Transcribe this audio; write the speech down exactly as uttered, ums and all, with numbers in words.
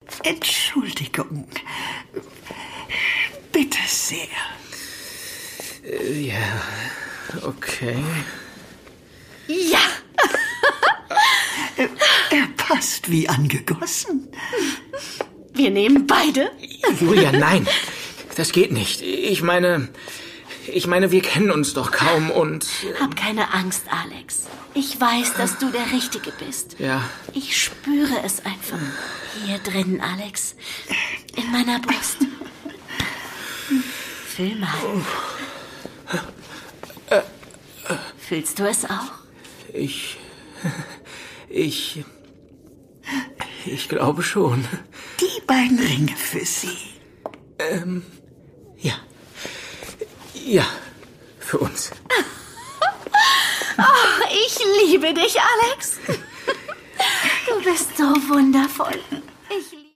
Entschuldigung. Bitte sehr. Äh, ja, okay. Ja! Er passt wie angegossen. Wir nehmen beide. Julia, nein. Das geht nicht. Ich meine... Ich meine, wir kennen uns doch kaum und... Hab keine Angst, Alex. Ich weiß, dass du der Richtige bist. Ja. Ich spüre es einfach. Hier drin, Alex. In meiner Brust. Fühl mal. Fühlst du es auch? Ich... Ich... Ich glaube schon. Die beiden Ringe für Sie. Ähm... Ja. Ja, für uns. Oh, ich liebe dich, Alex. Du bist so wundervoll. Ich liebe